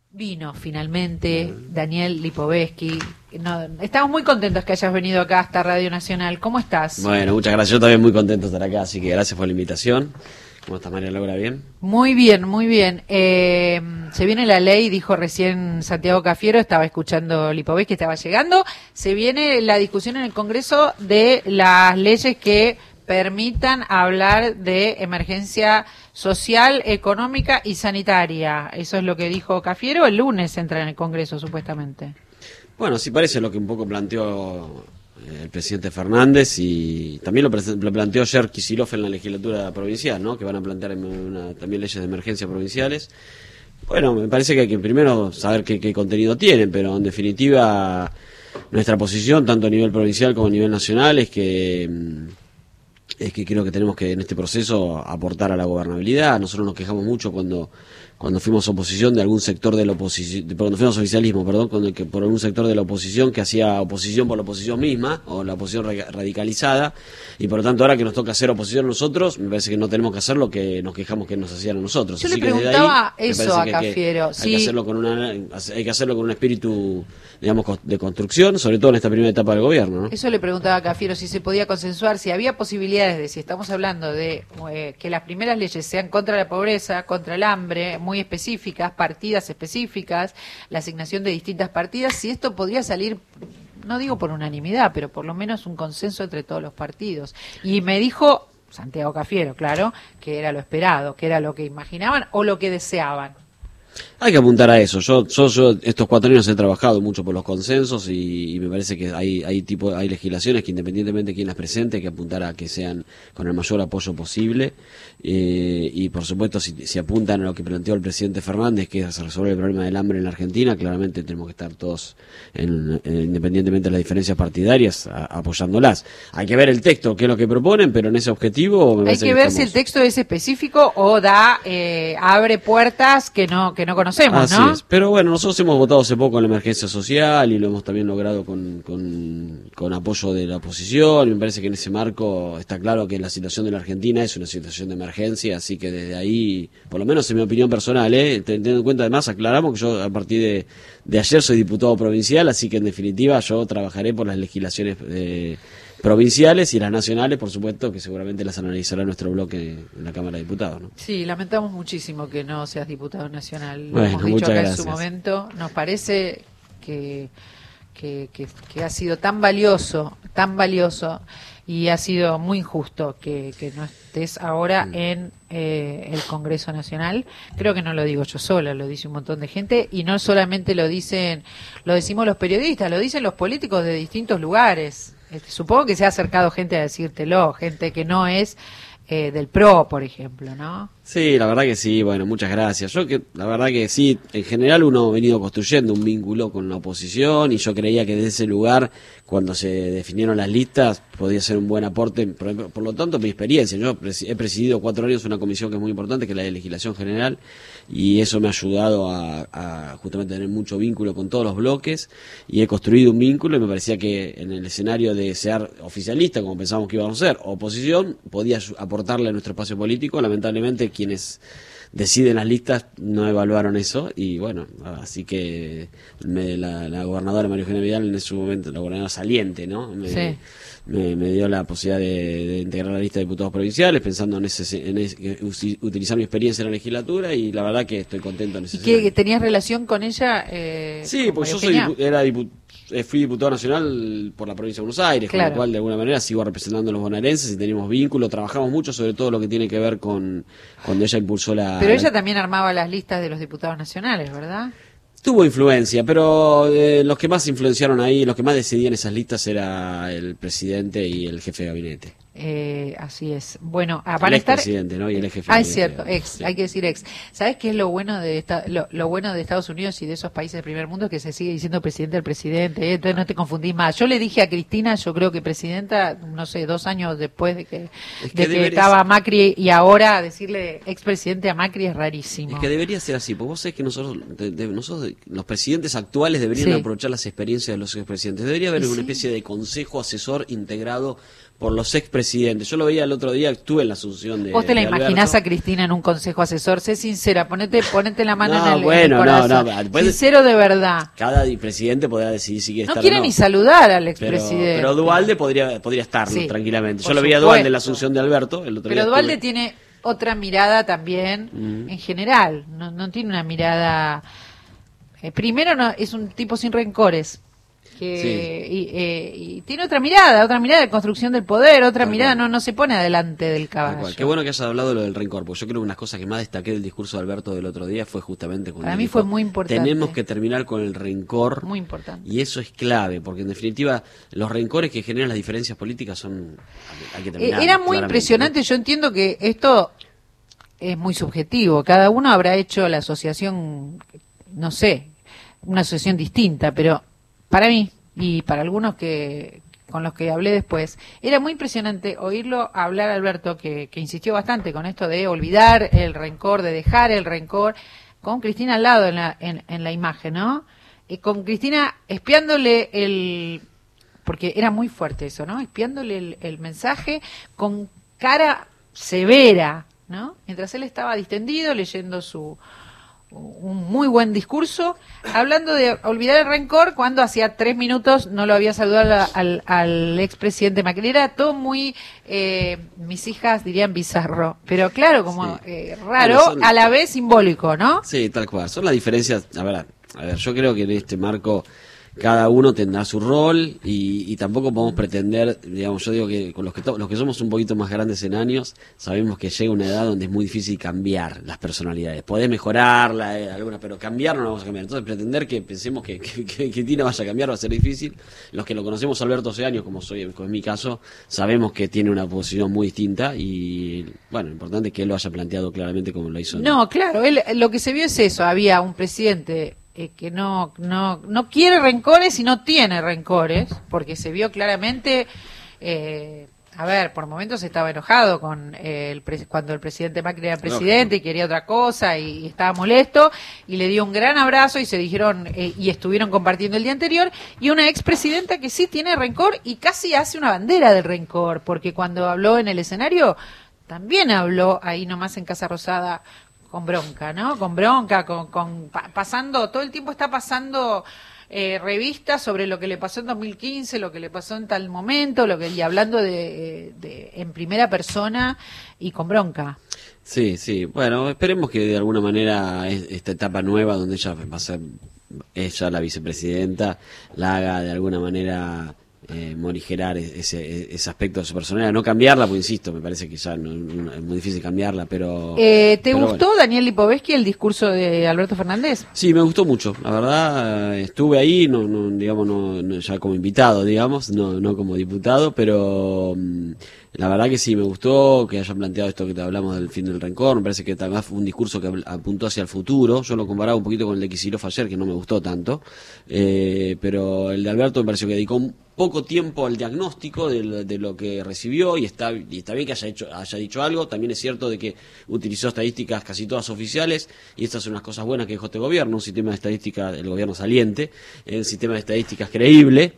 Vino finalmente Daniel Lipovetsky. No, estamos muy contentos que hayas venido acá hasta Radio Nacional. ¿Cómo estás? Bueno, muchas gracias. Yo también muy contento de estar acá, así que gracias por la invitación. ¿Cómo estás, María Laura? ¿Bien? Muy bien, muy bien. Se viene la ley, dijo recién Santiago Cafiero, estaba escuchando Lipovetsky, estaba llegando. Se viene la discusión en el Congreso de las leyes que permitan hablar de emergencia social, económica y sanitaria. Eso es lo que dijo Cafiero. El lunes entra en el Congreso, supuestamente. Bueno, sí parece lo que un poco planteó el presidente Fernández, y también lo planteó ayer Kicillof en la legislatura provincial, ¿no? Que van a plantear también leyes de emergencia provinciales. Bueno, me parece que hay que primero saber qué contenido tienen, pero en definitiva nuestra posición, tanto a nivel provincial como a nivel nacional, es que creo que tenemos que en este proceso aportar a la gobernabilidad. Nosotros nos quejamos mucho cuando fuimos oposición de algún sector de la oposición, cuando fuimos oficialismo, perdón, por algún sector de la oposición que hacía oposición por la oposición misma, o la oposición radicalizada, y por lo tanto ahora que nos toca hacer oposición nosotros, me parece que no tenemos que hacer lo que nos quejamos que nos hacían a nosotros. Yo Así le que preguntaba ahí, eso a Cafiero. Hay que hacerlo con un espíritu, digamos, de construcción, sobre todo en esta primera etapa del gobierno, ¿no? Eso le preguntaba a Cafiero, si se podía consensuar, si había posibilidades de, si estamos hablando de que las primeras leyes sean contra la pobreza, contra el hambre, muy específicas, partidas específicas, la asignación de distintas partidas, si esto podría salir, no digo por unanimidad, pero por lo menos un consenso entre todos los partidos. Y me dijo Santiago Cafiero, claro, que era lo esperado, que era lo que imaginaban o lo que deseaban. Hay que apuntar a eso. Yo estos 4 años he trabajado mucho por los consensos, y me parece que hay legislaciones que, independientemente de quién las presente, hay que apuntar a que sean con el mayor apoyo posible, y por supuesto si apuntan a lo que planteó el presidente Fernández, que es resolver el problema del hambre en la Argentina, claramente tenemos que estar todos, independientemente de las diferencias partidarias, apoyándolas. Hay que ver el texto, qué es lo que proponen, pero en ese objetivo me parece hay que ver si el texto es específico o abre puertas que no conocemos, así ¿no? es. Pero bueno, nosotros hemos votado hace poco en la emergencia social, y lo hemos también logrado con apoyo de la oposición, y me parece que en ese marco está claro que la situación de la Argentina es una situación de emergencia, así que desde ahí, por lo menos en mi opinión personal, teniendo en cuenta, además aclaramos que yo a partir de ayer soy diputado provincial, así que en definitiva yo trabajaré por las legislaciones provinciales y las nacionales, por supuesto, que seguramente las analizará nuestro bloque en la Cámara de Diputados, ¿no? Sí, lamentamos muchísimo que no seas diputado nacional. Lo Bueno, hemos dicho muchas acá gracias. en su momento. Nos parece que ha sido tan valioso, y ha sido muy injusto que no estés ahora en el Congreso Nacional. Creo que no lo digo yo sola, lo dice un montón de gente, y no solamente lo decimos los periodistas, lo dicen los políticos de distintos lugares. Supongo que se ha acercado gente a decírtelo, gente que no es del PRO, por ejemplo, ¿no? Sí, la verdad que sí, bueno, muchas gracias. La verdad que sí, en general uno ha venido construyendo un vínculo con la oposición, y yo creía que desde ese lugar, cuando se definieron las listas, podía ser un buen aporte. Por lo tanto, mi experiencia, yo he presidido 4 años una comisión que es muy importante, que es la de legislación general, y eso me ha ayudado a justamente tener mucho vínculo con todos los bloques, y he construido un vínculo, y me parecía que en el escenario de ser oficialista, como pensábamos que íbamos a ser, oposición, podía aportarle a nuestro espacio político. Lamentablemente quienes deciden las listas no evaluaron eso, y bueno, así que la gobernadora María Eugenia Vidal, en su momento, la gobernadora saliente, ¿no? Me dio la posibilidad de integrar la lista de diputados provinciales, pensando en utilizar mi experiencia en la legislatura, y la verdad que estoy contento en ese ¿Y que tenías relación con ella? Sí, porque yo fui diputado nacional por la provincia de Buenos Aires, claro. Con lo cual de alguna manera sigo representando a los bonaerenses, y tenemos vínculo, trabajamos mucho sobre todo lo que tiene que ver con cuando ella impulsó Pero ella también armaba las listas de los diputados nacionales, ¿verdad? Tuvo influencia, pero los que más influenciaron ahí, los que más decidían esas listas era el presidente y el jefe de gabinete. Así es. Bueno, van a estar presidente, ¿no? Y el jefe. Es cierto, sí. Hay que decir ex. ¿Sabes qué es lo bueno de lo bueno de Estados Unidos y de esos países del primer mundo? Que se sigue diciendo presidente del presidente, entonces no te confundís más. Yo le dije a Cristina, yo creo que presidenta, no sé, 2 años después de que estaba Macri, y ahora decirle expresidente a Macri es rarísimo. Es que debería ser así, porque vos sabés que nosotros los presidentes actuales deberían aprovechar las experiencias de los expresidentes. Debería haber una especie de consejo asesor integrado por los expresidentes. Yo lo veía el otro día, estuve en la asunción de ¿Vos te la de imaginás Alberto. a Cristina en un consejo asesor? Sé sincera, ponete la mano No, en el bueno, corazón. no, después- Sincero de verdad. Cada presidente podrá decidir si quiere No estar quiere o no. ni saludar al Pero, expresidente. pero Dualde podría estarlo Sí, tranquilamente. Yo por lo veía a Dualde en la supuesto. asunción de Alberto el otro Pero día. Dualde estuve. tiene otra mirada también en general. No tiene una mirada... primero, es un tipo sin rencores. Y tiene otra mirada de construcción del poder, otra Tal mirada, cual. no se pone adelante del Tal cual. caballo. Qué bueno que hayas hablado de lo del rencor, porque yo creo que una cosa que más destaqué del discurso de Alberto del otro día fue justamente cuando Para mí dijo, fue muy importante. tenemos que terminar con el rencor. Muy importante. Y eso es clave, porque en definitiva los rencores que generan las diferencias políticas son... Hay que terminar, Era muy claramente, impresionante, ¿no? yo entiendo que esto es muy subjetivo, cada uno habrá hecho la asociación, no sé, una asociación distinta, pero para mí y para algunos con los que hablé después, era muy impresionante oírlo hablar, Alberto, que insistió bastante con esto de olvidar el rencor, de dejar el rencor, con Cristina al lado en la imagen, ¿no? Y con Cristina espiándole porque era muy fuerte eso, ¿no? Espiándole el mensaje con cara severa, ¿no? Mientras él estaba distendido, leyendo un muy buen discurso, hablando de olvidar el rencor cuando hacía 3 minutos no lo había saludado al expresidente Macri. Era todo muy, mis hijas dirían bizarro, pero claro, como Sí. raro, Bueno, a la vez simbólico, ¿no? Sí, tal cual. Son las diferencias. A ver, yo creo que en este marco cada uno tendrá su rol y tampoco podemos pretender, digamos, yo digo que con los que somos un poquito más grandes en años, sabemos que llega una edad donde es muy difícil cambiar las personalidades. Podés mejorarla, alguna, pero cambiar no la vamos a cambiar. Entonces pretender que pensemos que Tina vaya a cambiar va a ser difícil. Los que lo conocemos a Alberto hace años, como es mi caso, sabemos que tiene una posición muy distinta y, bueno, lo importante es que él lo haya planteado claramente como lo hizo. No, claro, lo que se vio es eso, había un presidente que no quiere rencores y no tiene rencores, porque se vio claramente, a ver, por momentos estaba enojado con cuando el presidente Macri era presidente y quería otra cosa y estaba molesto, y le dio un gran abrazo y se dijeron y estuvieron compartiendo el día anterior, y una expresidenta que sí tiene rencor y casi hace una bandera del rencor, porque cuando habló en el escenario también habló ahí nomás en Casa Rosada con bronca, ¿no? Con bronca, pasando, todo el tiempo está pasando revistas sobre lo que le pasó en 2015, lo que le pasó en tal momento, y hablando de en primera persona y con bronca. Sí, bueno, esperemos que de alguna manera esta etapa nueva donde ella va a ser ella la vicepresidenta, la haga de alguna manera morigerar ese aspecto de su personalidad, no cambiarla, pues insisto, me parece que ya es muy difícil cambiarla, pero... ¿Te gustó, bueno. Daniel Lipovetsky, el discurso de Alberto Fernández? Sí, me gustó mucho, la verdad, estuve ahí, digamos, ya como invitado, digamos, no como diputado, pero la verdad que sí, me gustó que hayan planteado esto que te hablamos del fin del rencor, me parece que también fue un discurso que apuntó hacia el futuro, yo lo comparaba un poquito con el de Kicillof ayer, que no me gustó tanto, pero el de Alberto me pareció que dedicó poco tiempo al diagnóstico de lo que recibió y está bien que haya dicho algo. También es cierto de que utilizó estadísticas casi todas oficiales y estas son unas cosas buenas que dejó este gobierno, un sistema de estadística, el gobierno saliente, un sistema de estadísticas creíble.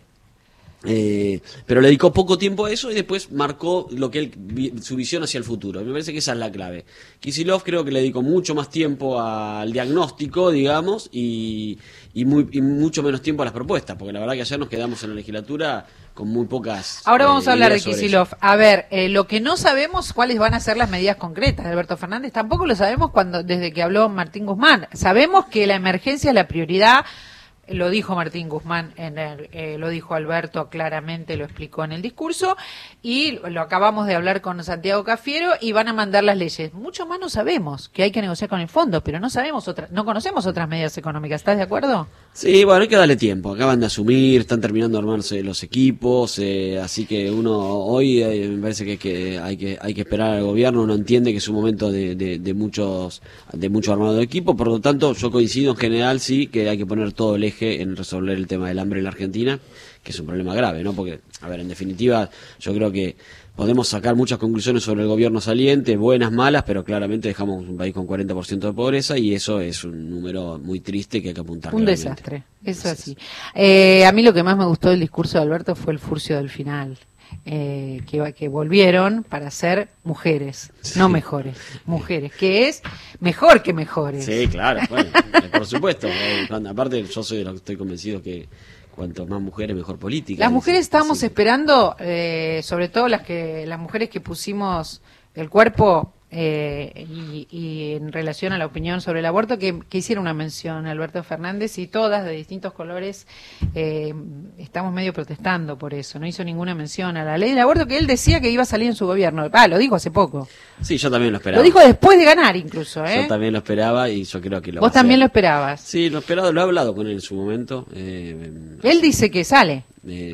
Pero le dedicó poco tiempo a eso y después marcó su visión hacia el futuro. Me parece que esa es la clave. Kicillof creo que le dedicó mucho más tiempo al diagnóstico, digamos, y mucho menos tiempo a las propuestas, porque la verdad que ayer nos quedamos en la legislatura con muy pocas. Ahora vamos a hablar de ideas sobre Kicillof. A ver, lo que no sabemos cuáles van a ser las medidas concretas de Alberto Fernández, tampoco lo sabemos desde que habló Martín Guzmán. Sabemos que la emergencia es la prioridad. Lo dijo Martín Guzmán, lo dijo Alberto claramente, lo explicó en el discurso, y lo acabamos de hablar con Santiago Cafiero, y van a mandar las leyes. Mucho más no sabemos, que hay que negociar con el fondo, pero no conocemos otras medidas económicas. ¿Estás de acuerdo? Sí, bueno, hay que darle tiempo. Acaban de asumir, están terminando de armarse los equipos, así que uno hoy me parece que hay que esperar al gobierno. Uno entiende que es un momento de mucho armado de equipo, por lo tanto yo coincido en general sí que hay que poner todo el eje en resolver el tema del hambre en la Argentina, que es un problema grave, ¿no? Porque, a ver, en definitiva, yo creo que podemos sacar muchas conclusiones sobre el gobierno saliente, buenas, malas, pero claramente dejamos un país con 40% de pobreza y eso es un número muy triste que hay que apuntar. Un desastre, eso así. A mí lo que más me gustó del discurso de Alberto fue el furcio del final. que volvieron para ser mujeres, no mejores, mujeres, que es mejor que mejores. Sí, claro, bueno, por supuesto. Aparte, yo soy de los que estoy convencido que cuanto más mujeres, mejor política. Las mujeres estábamos esperando, sobre todo las mujeres que pusimos el cuerpo, y en relación a la opinión sobre el aborto, que hiciera una mención a Alberto Fernández, y todas de distintos colores estamos medio protestando por eso. No hizo ninguna mención a la ley del aborto que él decía que iba a salir en su gobierno. Lo dijo hace poco. Sí, yo también lo esperaba. Lo dijo después de ganar incluso, ¿eh? Yo también lo esperaba y yo creo que lo ¿Vos también lo esperabas? Sí, lo esperaba, lo he hablado con él en su momento. Él dice que sale.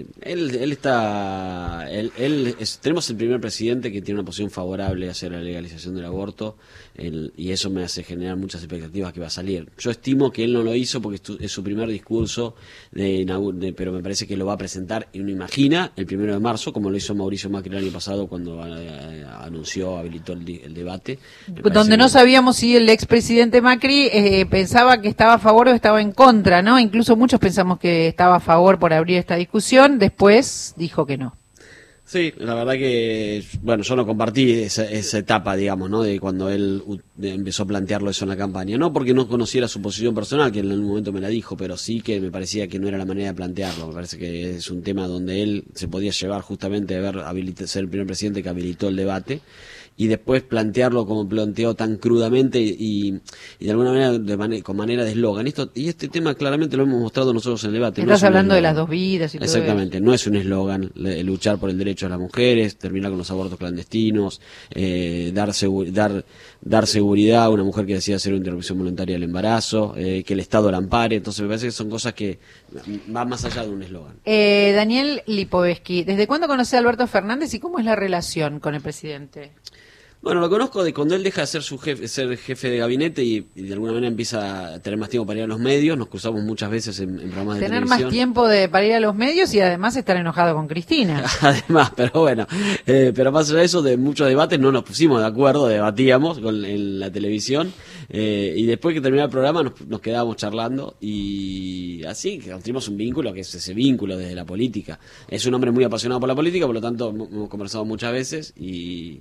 Tenemos el primer presidente que tiene una posición favorable hacia la legalización del aborto, y eso me hace generar muchas expectativas que va a salir. Yo estimo que él no lo hizo porque es su primer discurso, pero me parece que lo va a presentar, y uno imagina, el 1 de marzo, como lo hizo Mauricio Macri el año pasado cuando habilitó el debate. Donde no sabíamos si el expresidente Macri pensaba que estaba a favor o estaba en contra, ¿no? Incluso muchos pensamos que estaba a favor por abrir esta discusión. Después dijo que no. Sí, la verdad que, bueno, yo no compartí esa etapa, digamos, ¿no? De cuando él empezó a plantearlo eso en la campaña. No porque no conociera su posición personal, que en algún momento me la dijo, pero sí que me parecía que no era la manera de plantearlo. Me parece que es un tema donde él se podía llevar justamente a ser el primer presidente que habilitó el debate, y después plantearlo como planteó tan crudamente y de alguna manera con manera de eslogan. Y este tema claramente lo hemos mostrado nosotros en el debate. Estás hablando de las 2 vidas y todo eso. Exactamente, no es un eslogan luchar por el derecho de las mujeres, terminar con los abortos clandestinos, dar seguridad a una mujer que decida hacer una interrupción voluntaria del embarazo, que el Estado la ampare. Entonces me parece que son cosas que van más allá de un eslogan. Daniel Lipovetsky, ¿desde cuándo conoce a Alberto Fernández y cómo es la relación con el presidente? Bueno, lo conozco de cuando él deja de ser ser jefe de gabinete y de alguna manera empieza a tener más tiempo para ir a los medios. Nos cruzamos muchas veces en programas de televisión. Tener más tiempo para ir a los medios y además estar enojado con Cristina. Además, pero bueno, pero más allá de eso, de muchos debates no nos pusimos de acuerdo, debatíamos en la televisión, y después que terminaba el programa nos quedábamos charlando, y así que construimos un vínculo que es ese vínculo desde la política. Es un hombre muy apasionado por la política, por lo tanto hemos conversado muchas veces y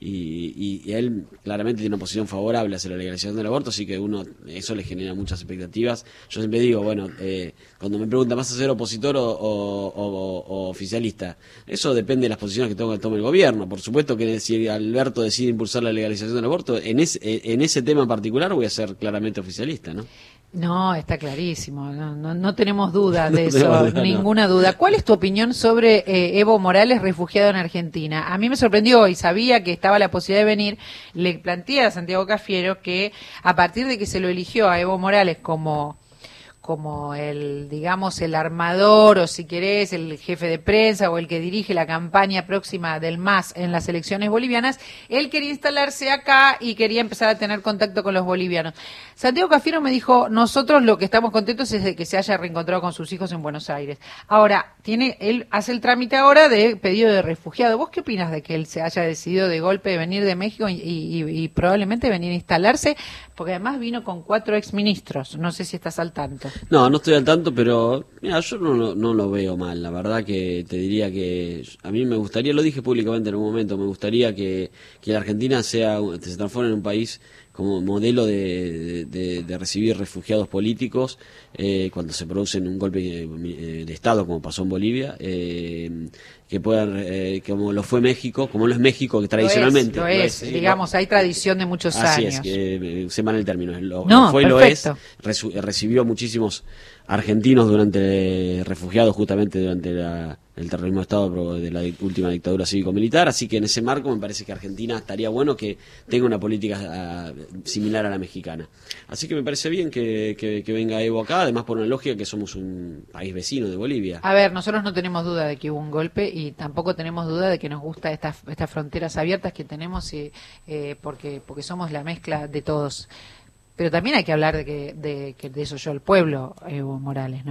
él claramente tiene una posición favorable hacia la legalización del aborto, así que eso le genera muchas expectativas. Yo siempre digo, bueno, cuando me preguntan, ¿vas a ser opositor o oficialista? Eso depende de las posiciones que tome el gobierno. Por supuesto que si Alberto decide impulsar la legalización del aborto, en ese tema en particular voy a ser claramente oficialista, ¿no? No, está clarísimo, no tenemos duda de eso, ninguna duda. ¿Cuál es tu opinión sobre Evo Morales, refugiado en Argentina? A mí me sorprendió y sabía que estaba la posibilidad de venir. Le planteé a Santiago Cafiero que a partir de que se lo eligió a Evo Morales como el, digamos, el armador, o si querés, el jefe de prensa o el que dirige la campaña próxima del MAS en las elecciones bolivianas, él quería instalarse acá y quería empezar a tener contacto con los bolivianos. Santiago Cafiero me dijo, nosotros lo que estamos contentos es de que se haya reencontrado con sus hijos en Buenos Aires. Ahora, él hace el trámite ahora de pedido de refugiado. ¿Vos qué opinas de que él se haya decidido de golpe venir de México y probablemente venir a instalarse? Porque además vino con 4 exministros, no sé si estás al tanto. No estoy al tanto, pero mira, yo no lo veo mal. La verdad que te diría que a mí me gustaría, lo dije públicamente en algún momento, me gustaría que la Argentina se transforme en un país como modelo de recibir refugiados políticos cuando se produce un golpe de Estado, como pasó en Bolivia, que puedan, como lo fue México, como lo es México, que tradicionalmente lo es, digamos, hay tradición de muchos años. Así es, que se mal el término, lo fue y lo es, recibió muchísimos argentinos refugiados justamente durante el terrorismo de Estado de la última dictadura cívico-militar, así que en ese marco me parece que Argentina estaría bueno que tenga una política similar a la mexicana. Así que me parece bien que venga Evo acá, además por una lógica que somos un país vecino de Bolivia. A ver, nosotros no tenemos duda de que hubo un golpe y tampoco tenemos duda de que nos gusta estas fronteras abiertas que tenemos, porque somos la mezcla de todos. Pero también hay que hablar de que desoyó el pueblo, Evo Morales, ¿no?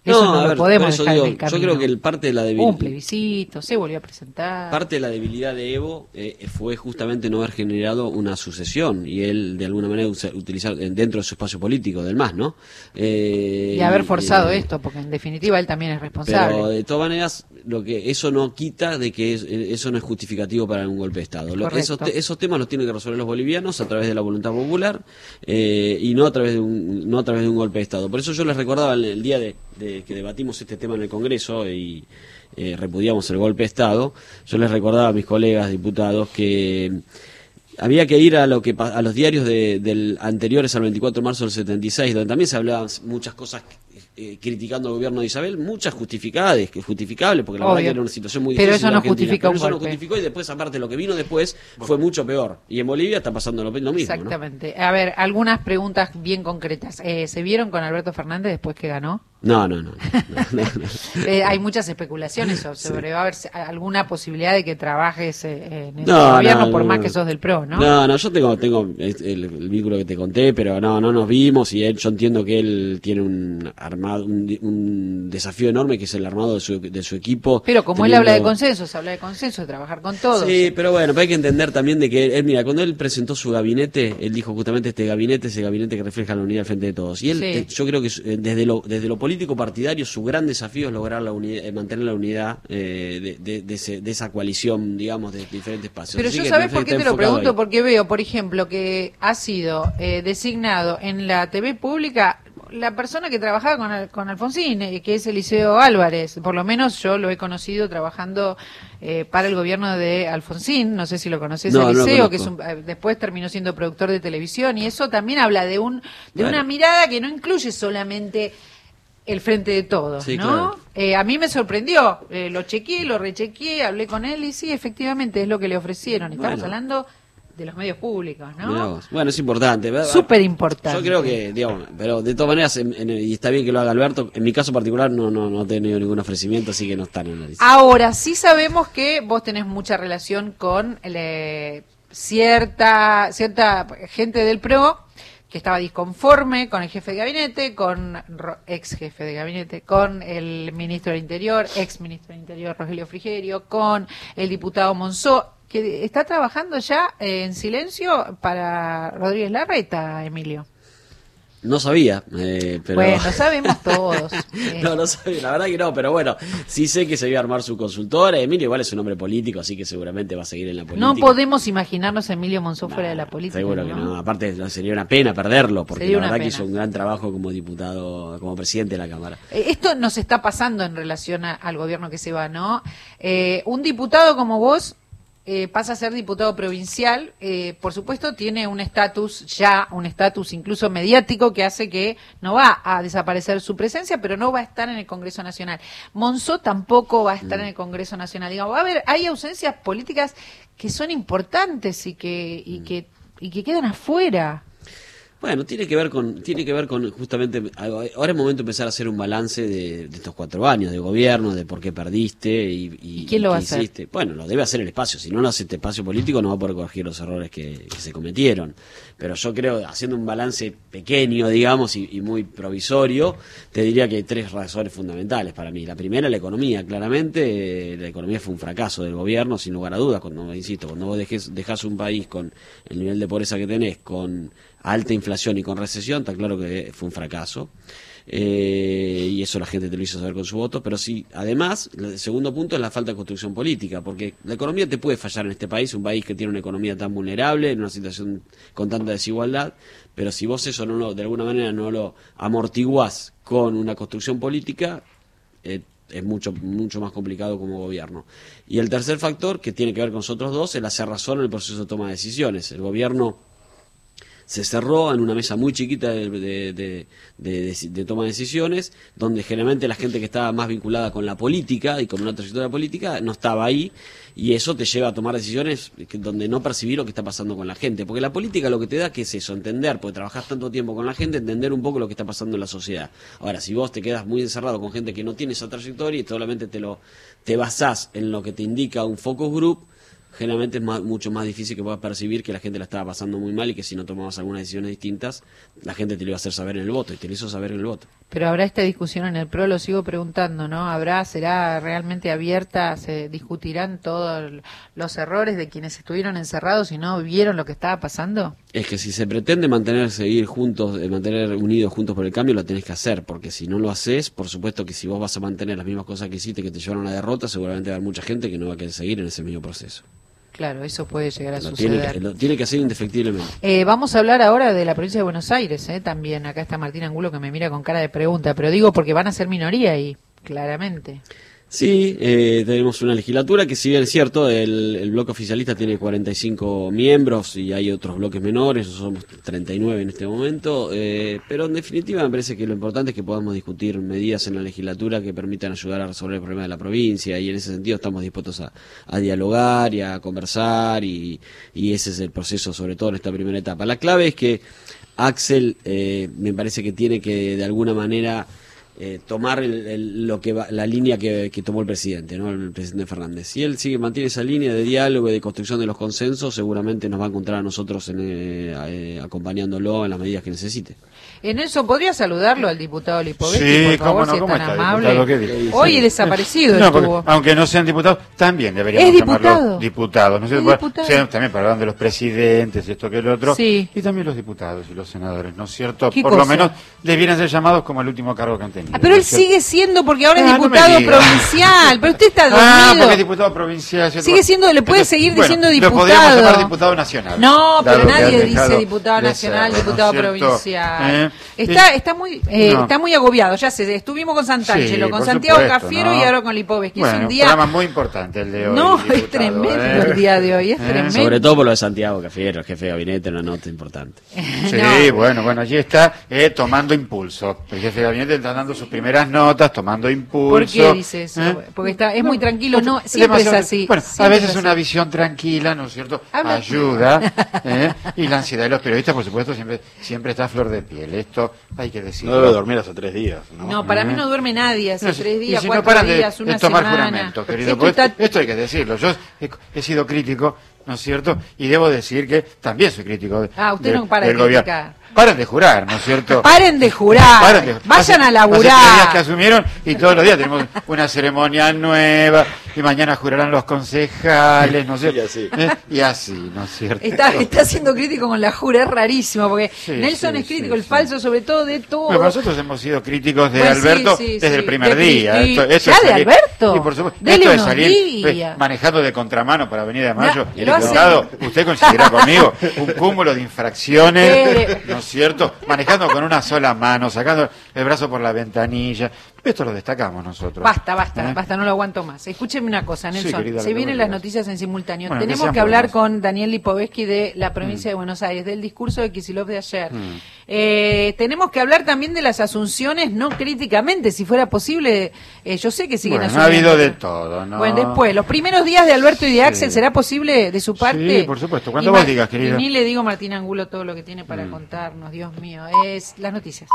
Eso No, no a lo ver, podemos por eso dejar en digo, el camino. yo creo que parte de la debilidad, Un plebiscito, se volvió a presentar. parte de la debilidad de Evo fue justamente no haber generado una sucesión y él de alguna manera utilizar dentro de su espacio político del MAS, ¿no? Y haber forzado esto, porque en definitiva él también es responsable. Pero de todas maneras, eso no quita de que eso no es justificativo para un golpe de Estado. Esos temas los tienen que resolver los bolivianos a través de la voluntad popular y no a través de un golpe de Estado. Por eso yo les recordaba el día de que debatimos este tema en el Congreso y repudiamos el golpe de Estado, yo les recordaba a mis colegas diputados que había que ir a los diarios del anteriores al 24 de marzo del 76, donde también se hablaban muchas cosas criticando al gobierno de Isabel, muchas justificables, porque la verdad que era una situación muy difícil. Pero eso no justifica un golpe. Eso no golpe. justificó, y después, aparte, lo que vino después fue mucho peor. Y en Bolivia está pasando lo mismo. Exactamente. ¿No? A ver, algunas preguntas bien concretas. ¿Se vieron con Alberto Fernández después que ganó? No. Hay muchas especulaciones sobre va a haber alguna posibilidad de que trabajes en el gobierno por más que sos del PRO, ¿no? No, yo tengo el vínculo que te conté, pero no nos vimos y yo entiendo que él tiene un desafío enorme que es el armado de su equipo. Pero como él habla de consenso, de trabajar con todos. Sí, pero bueno, hay que entender también de que él, mira, cuando él presentó su gabinete, él dijo justamente este gabinete es el gabinete que refleja la unidad al frente de todos. Y él, yo creo que desde lo político partidario, su gran desafío es lograr mantener la unidad de esa coalición, digamos, de diferentes espacios. Pero así yo, que ¿sabes por qué te lo pregunto? Ahí. Porque veo, por ejemplo, que ha sido designado en la TV pública la persona que trabajaba con Alfonsín, que es Eliseo Álvarez. Por lo menos yo lo he conocido trabajando para el gobierno de Alfonsín. No sé si lo conoces, Eliseo, que después terminó siendo productor de televisión. Y eso también habla de una mirada que no incluye solamente el frente de todos, sí, ¿no? Claro. A mí me sorprendió. Lo chequeé, lo rechequeé, hablé con él y sí, efectivamente es lo que le ofrecieron. Estamos hablando de los medios públicos, ¿no? Bueno, es importante. Súper importante. Yo creo que, digamos, pero de todas maneras, y está bien que lo haga Alberto, en mi caso particular no he tenido ningún ofrecimiento, así que no está en el análisis. Ahora, sí sabemos que vos tenés mucha relación con cierta gente del PRO que estaba disconforme con el jefe de gabinete, con ex jefe de gabinete, con el ministro del Interior, ex ministro del Interior Rogelio Frigerio, con el diputado Monzó, que está trabajando ya en silencio para Rodríguez Larreta, Emilio. No sabía, pero... Bueno, sabemos todos. No sabía, la verdad que no, pero bueno, sí sé que se iba a armar su consultora. Emilio igual es un hombre político, así que seguramente va a seguir en la política. No podemos imaginarnos a Emilio Monzó fuera de la política. Seguro que no, aparte sería una pena perderlo, porque sería la verdad que hizo un gran trabajo como diputado, como presidente de la Cámara. Esto nos está pasando en relación al gobierno que se va, ¿no? Un diputado como vos pasa a ser diputado provincial, por supuesto tiene un estatus incluso mediático que hace que no va a desaparecer su presencia, pero no va a estar en el Congreso Nacional. Monzó tampoco va a estar en el Congreso Nacional. Digamos, hay ausencias políticas que son importantes y que quedan afuera. Bueno, tiene que ver con justamente, ahora es momento de empezar a hacer un balance de estos 4 años de gobierno, de por qué perdiste y quién lo va a hiciste. hacer. Bueno, lo debe hacer el espacio, si no lo hace este espacio político no va a poder corregir los errores que se cometieron. Pero yo creo, haciendo un balance pequeño, digamos, y muy provisorio, te diría que hay 3 razones fundamentales para mí. La primera, la economía, claramente, la economía fue un fracaso del gobierno, sin lugar a dudas, cuando vos dejás un país con el nivel de pobreza que tenés, con alta inflación y con recesión, está claro que fue un fracaso. Y eso la gente te lo hizo saber con su voto, pero sí, además, el segundo punto es la falta de construcción política, porque la economía te puede fallar en este país, un país que tiene una economía tan vulnerable, en una situación con tanta desigualdad, pero si vos eso de alguna manera no lo amortiguás con una construcción política, es mucho más complicado como gobierno. Y el tercer factor, que tiene que ver con nosotros dos, es la cerrazón en el proceso de toma de decisiones. El gobierno se cerró en una mesa muy chiquita de toma de decisiones, donde generalmente la gente que estaba más vinculada con la política y con una trayectoria política no estaba ahí, y eso te lleva a tomar decisiones donde no percibir lo que está pasando con la gente, porque la política lo que te da que es eso, entender, porque trabajás tanto tiempo con la gente, entender un poco lo que está pasando en la sociedad. Ahora, si vos te quedas muy encerrado con gente que no tiene esa trayectoria y solamente te basás en lo que te indica un focus group, generalmente es mucho más difícil que puedas percibir que la gente la estaba pasando muy mal y que si no tomabas algunas decisiones distintas, la gente te lo iba a hacer saber en el voto, y te lo hizo saber en el voto. Pero habrá esta discusión en el PRO, lo sigo preguntando, ¿no? ¿Será realmente abierta? ¿Se discutirán todos los errores de quienes estuvieron encerrados y no vieron lo que estaba pasando? Es que si se pretende seguir juntos, mantener unidos juntos por el cambio, lo tenés que hacer, porque si no lo haces, por supuesto que si vos vas a mantener las mismas cosas que hiciste, que te llevaron a la derrota, seguramente va a haber mucha gente que no va a querer seguir en ese mismo proceso. Claro, eso puede llegar a suceder. Lo tiene que hacer indefectiblemente. Vamos a hablar ahora de la provincia de Buenos Aires, también. Acá está Martín Angulo que me mira con cara de pregunta, pero digo porque van a ser minoría ahí, claramente. Sí, tenemos una legislatura que, si bien es cierto, el bloque oficialista tiene 45 miembros y hay otros bloques menores, somos 39 en este momento, pero en definitiva me parece que lo importante es que podamos discutir medidas en la legislatura que permitan ayudar a resolver el problema de la provincia, y en ese sentido estamos dispuestos a dialogar y a conversar, y ese es el proceso, sobre todo en esta primera etapa. La clave es que Axel me parece que tiene que de alguna manera tomar la línea que tomó el presidente, ¿no? El presidente Fernández. Si él mantiene esa línea de diálogo y de construcción de los consensos, seguramente nos va a encontrar a nosotros acompañándolo en las medidas que necesite. Nelson, ¿podría saludarlo al diputado Lipovetsky, sí, por favor, si es tan amable? Hoy desaparecido estuvo. Aunque no sean diputados, también deberíamos llamarlos diputados, ¿no es cierto? Sí, también para hablar de los presidentes, esto que el otro, sí. Y también los diputados y los senadores, ¿no es cierto? Por lo menos debieran ser llamados como el último cargo que han tenido. Pero él sigue siendo, porque ahora es diputado provincial, pero usted está dormido. Porque es diputado provincial. Sigue siendo, le puede seguir diciendo diputado. Lo podríamos llamar diputado nacional. No, pero nadie dice diputado nacional, diputado provincial. Está muy agobiado, ya sé, estuvimos con Santangelo, con Santiago Cafiero y ahora con Lipovetsky. Bueno, es un día... programa muy importante el de hoy. No, es tremendo el día de hoy, es tremendo. Sobre todo por lo de Santiago Cafiero, jefe de gabinete, una nota importante. Sí, bueno, allí está tomando impulso. El jefe de gabinete está dando sus primeras notas, tomando impulso. ¿Por qué dice eso? Porque es muy tranquilo, no, siempre es así. Bueno, a veces una visión tranquila, ¿no es cierto?, ayuda, y la ansiedad de los periodistas, por supuesto, siempre está a flor de piel. Esto hay que decirlo. No debe dormir hace 3 días, ¿no? No, para mí no duerme nadie hace 3 días, y si 4 no paran días, una de tomar semana. juramento, querido. Esto hay que decirlo. Yo he sido crítico, ¿no es cierto? Y debo decir que también soy crítico usted no para del de gobierno. criticar. Paren de jurar, ¿no es cierto? Paren de jurar. Vayan a laburar. Hace 3 días que asumieron y todos los días tenemos una ceremonia nueva y mañana jurarán los concejales, ¿no es cierto? Y así, ¿no es cierto? Está siendo crítico con la jura, es rarísimo, porque Nelson es crítico, el falso sobre todo de todo. Bueno, nosotros hemos sido críticos de Alberto desde el primer día. Esto ¿ya de Alberto? Y por supuesto, Dele esto de unos salir días. Manejando de contramano para Avenida de Mayo, el diputado, usted coincidirá conmigo, un cúmulo de infracciones, ¿no es cierto? Manejando con una sola mano, sacando el brazo por la ventanilla. Esto lo destacamos nosotros. Basta, no lo aguanto más. Escúcheme una cosa, Nelson. Querida, se vienen las noticias en simultáneo. Bueno, tenemos que hablar con Daniel Lipovetsky de la provincia de Buenos Aires, del discurso de Kicillof de ayer. Tenemos que hablar también de las asunciones, no críticamente, si fuera posible. Yo sé que siguen asumiendo. Ha habido de todo, ¿no? Bueno, después, los primeros días de Alberto y de Axel, ¿será posible de su parte? Sí, por supuesto. Cuando vos digas, querido. Y ni le digo a Martín Angulo todo lo que tiene para contarnos, Dios mío. Es las noticias.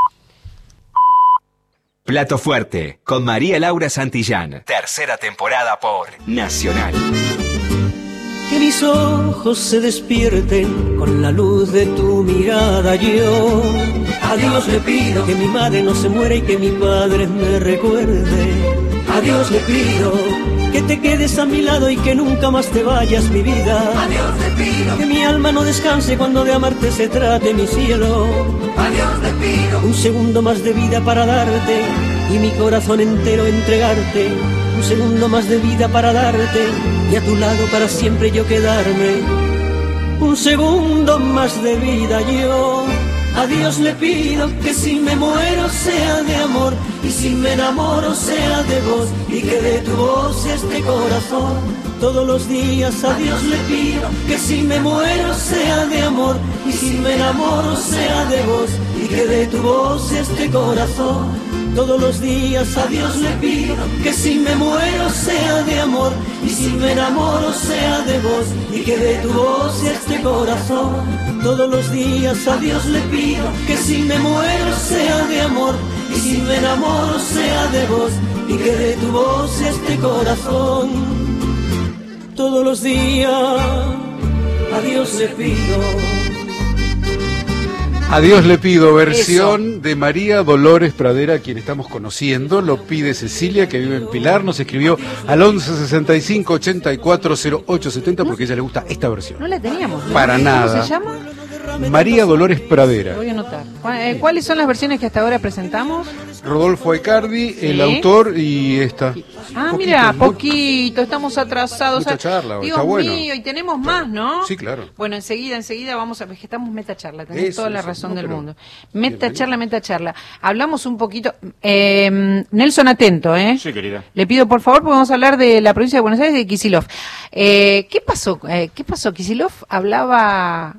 Plato Fuerte, con María Laura Santillán. Tercera temporada por Nacional. Que mis ojos se despierten con la luz de tu mirada. Yo a Dios le pido que mi madre no se muera y que mi padre me recuerde. A Dios le pido que te quedes a mi lado y que nunca más te vayas, mi vida. A Dios le pido que mi alma no descanse cuando de amarte se trate, mi cielo. A Dios le pido un segundo más de vida para darte y mi corazón entero entregarte. Un segundo más de vida para darte y a tu lado para siempre yo quedarme. Un segundo más de vida yo. A Dios le pido que si me muero sea de amor y si me enamoro sea de vos y que de tu voz este corazón. Todos los días a Dios le pido que si me muero sea de amor y si me enamoro sea de vos y que de tu voz este corazón. Todos los días a Dios le pido que si me muero sea de amor y si me enamoro sea de vos y que de tu voz este corazón. Todos los días a Dios le pido que si me muero sea de amor y si me enamoro sea de vos y que de tu voz este corazón. todos los días. A Dios le pido. A Dios le pido, versión de María Dolores Pradera, a quien estamos conociendo. Lo pide Cecilia, que vive en Pilar. Nos escribió al 11 65 84 08 70 porque a ella le gusta esta versión. No la teníamos, ¿no? Para nada. ¿Cómo se llama? María Dolores Pradera. Voy a anotar. ¿Cuáles son las versiones que hasta ahora presentamos? Rodolfo Aicardi, Sí. el autor, y esta. Mira, poquito, estamos atrasados. Mucha charla, Dios está bueno. mío, y tenemos más, ¿no? Sí, claro. Bueno, enseguida vamos a ver que estamos meta charla, tenés Eso, toda la eso, razón no, del pero mundo. Meta charla. Hablamos un poquito. Nelson, atento, ¿eh? Sí, querida. Le pido por favor, porque vamos a hablar de la provincia de Buenos Aires, de Kicillof. ¿Qué pasó? Kicillof hablaba.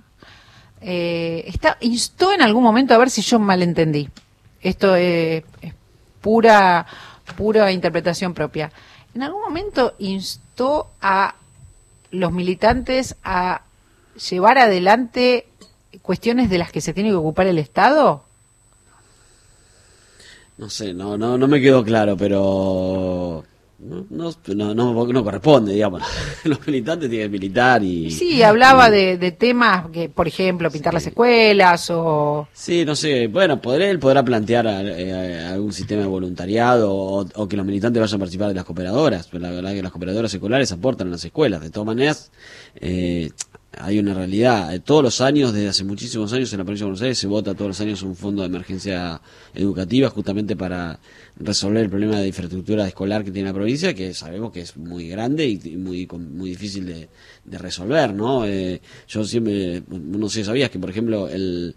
Instó en algún momento, a ver si yo malentendí. Esto es pura interpretación propia. En algún momento instó a los militantes a llevar adelante cuestiones de las que se tiene que ocupar el Estado. No sé, no me quedó claro, pero no corresponde, digamos. Los militantes tienen que militar y... Sí, hablaba de temas que, por ejemplo, pintar las escuelas o... Sí, no sé, bueno, él podrá plantear algún sistema de voluntariado o que los militantes vayan a participar de las cooperadoras, pero la verdad que las cooperadoras escolares aportan en las escuelas. De todas maneras, hay una realidad. Todos los años, desde hace muchísimos años en la provincia de Buenos Aires, se vota todos los años un fondo de emergencia educativa justamente para resolver el problema de infraestructura escolar que tiene la provincia, que sabemos que es muy grande y muy difícil de resolver, ¿no? Yo siempre, no sé, ¿sabías que, por ejemplo, el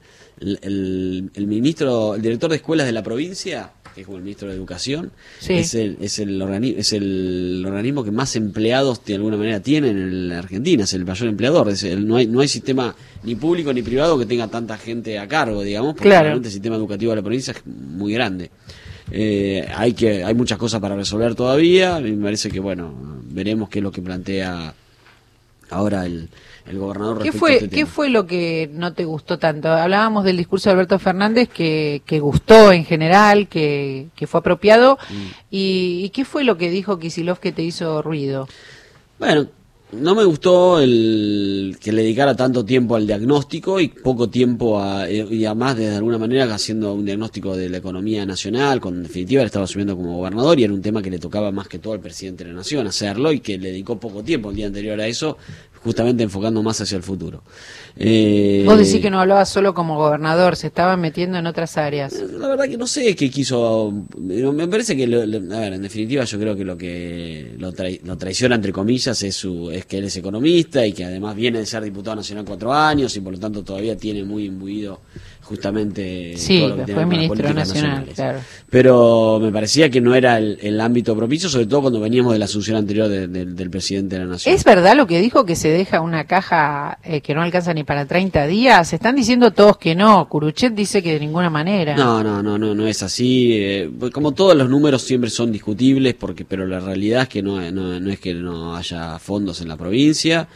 director de escuelas de la provincia, que es como el ministro de Educación, Sí. es el organismo que más empleados de alguna manera tiene en la Argentina, es el mayor empleador. No hay sistema ni público ni privado que tenga tanta gente a cargo, digamos, porque Claro. realmente el sistema educativo de la provincia es muy grande. Hay muchas cosas para resolver todavía, y me parece que, bueno, veremos qué es lo que plantea ahora el gobernador respecto a este ¿Qué tema. fue lo que no te gustó tanto? Hablábamos del discurso de Alberto Fernández que gustó en general, que fue apropiado. ¿Y qué fue lo que dijo Kicillof que te hizo ruido? Bueno, no me gustó que le dedicara tanto tiempo al diagnóstico y poco tiempo y además de alguna manera haciendo un diagnóstico de la economía nacional, cuando en definitiva él estaba asumiendo como gobernador y era un tema que le tocaba más que todo al presidente de la nación hacerlo, y que le dedicó poco tiempo el día anterior a eso, justamente enfocando más hacia el futuro. Vos decís que no hablaba solo como gobernador, se estaba metiendo en otras áreas. La verdad que no sé qué quiso. Me parece que, a ver, en definitiva yo creo que lo que lo traiciona, entre comillas, es que él es economista y que además viene de ser diputado nacional 4 años y por lo tanto todavía tiene muy imbuido justamente Sí, todo lo que tiene fue que ver con las ministro políticas nacional, nacionales. claro. Pero me parecía que no era el ámbito propicio, sobre todo cuando veníamos de la asunción anterior del presidente de la nación. ¿Es verdad lo que dijo, que se deja una caja que no alcanza ni para 30 días? Están diciendo todos que no. Curuchet dice que de ninguna manera. No es así. Como todos los números siempre son discutibles, pero la realidad es que no es que no haya fondos en la provincia.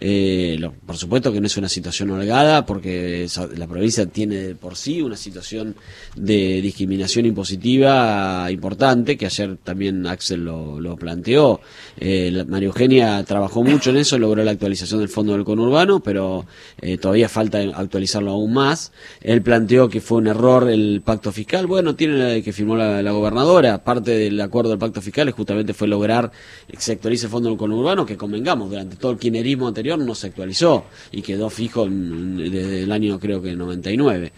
Por supuesto que no es una situación holgada, porque la provincia tiene de por sí una situación de discriminación impositiva importante, que ayer también Axel lo planteó. María Eugenia trabajó mucho en eso, logró la actualización del fondo del conurbano, pero todavía falta actualizarlo aún más. Él planteó que fue un error el pacto fiscal. Bueno, tiene que firmó la gobernadora. Parte del acuerdo del pacto fiscal justamente fue lograr que se actualice el fondo del conurbano, que convengamos, durante todo el kirchnerismo anterior no se actualizó y quedó fijo desde el año, creo que 99.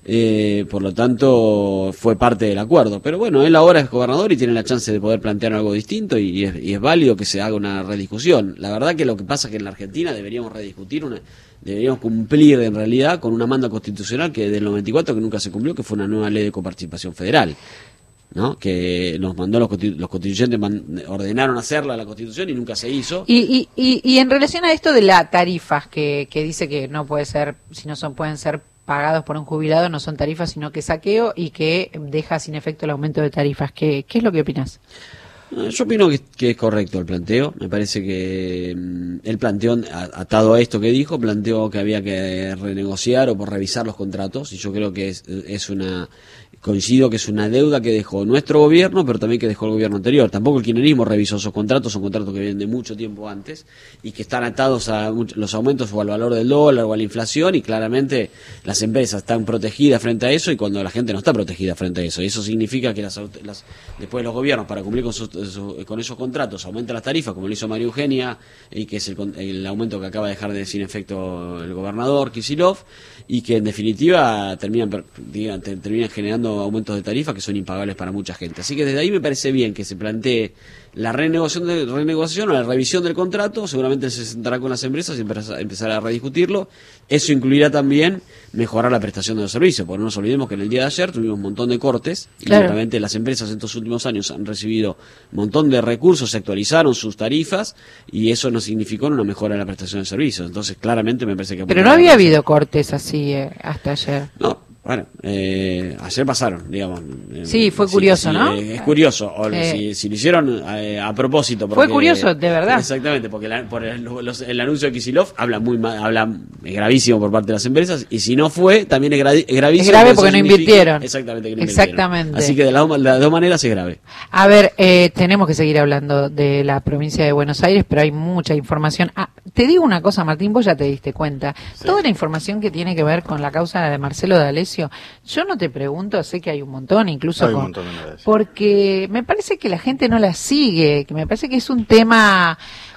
Por lo tanto fue parte del acuerdo, pero bueno, él ahora es gobernador y tiene la chance de poder plantear algo distinto, y es válido que se haga una rediscusión. La verdad que lo que pasa es que en la Argentina deberíamos cumplir en realidad con una manda constitucional que del 94 que nunca se cumplió, que fue una nueva ley de coparticipación federal, ¿no? Que nos mandó los constituyentes, ordenaron hacerla la Constitución y nunca se hizo. Y en relación a esto de las tarifas, que dice que no puede ser, si no pueden ser pagados por un jubilado, no son tarifas sino que saqueo, y que deja sin efecto el aumento de tarifas. ¿Qué es lo que opinas? Yo opino que es correcto el planteo. Me parece que él planteó, atado a esto que dijo, planteó que había que renegociar o por revisar los contratos, y yo creo que es una coincido que es una deuda que dejó nuestro gobierno, pero también que dejó el gobierno anterior. Tampoco el kirchnerismo revisó esos contratos, son contratos que vienen de mucho tiempo antes y que están atados a los aumentos o al valor del dólar o a la inflación, y claramente las empresas están protegidas frente a eso, y cuando la gente no está protegida frente a eso. Y eso significa que después los gobiernos, para cumplir con esos contratos, aumentan las tarifas, como lo hizo María Eugenia, y que es el aumento que acaba de dejar sin efecto el gobernador Kicillof, y que en definitiva terminan generando aumentos de tarifas que son impagables para mucha gente. Así que desde ahí me parece bien que se plantee la renegociación o la revisión del contrato. Seguramente se sentará con las empresas y empezará a rediscutirlo. Eso incluirá también mejorar la prestación de los servicios, porque no nos olvidemos que en el día de ayer tuvimos un montón de cortes, claro. Y realmente las empresas en estos últimos años han recibido un montón de recursos, se actualizaron sus tarifas, y eso no significó una mejora en la prestación de servicios. Entonces claramente me parece que... Pero no había habido cortes así hasta ayer. No. Bueno, ayer pasaron, digamos. Sí, fue curioso, ¿no? Es curioso, si lo hicieron a propósito. Porque, fue curioso, de verdad. Exactamente, porque el anuncio de Kicillof habla muy mal, es gravísimo por parte de las empresas, y si no fue, también es gravísimo. Es grave porque no invirtieron. Exactamente, que no Exactamente. invirtieron. Así que de las dos maneras es grave. A ver, tenemos que seguir hablando de la provincia de Buenos Aires, pero hay mucha información. Te digo una cosa, Martín, vos ya te diste cuenta. Sí. Toda la información que tiene que ver con la causa de Marcelo D'Alessio, yo no te pregunto, sé que hay un montón, incluso hay un montón de porque me parece que la gente no la sigue, que me parece que es un tema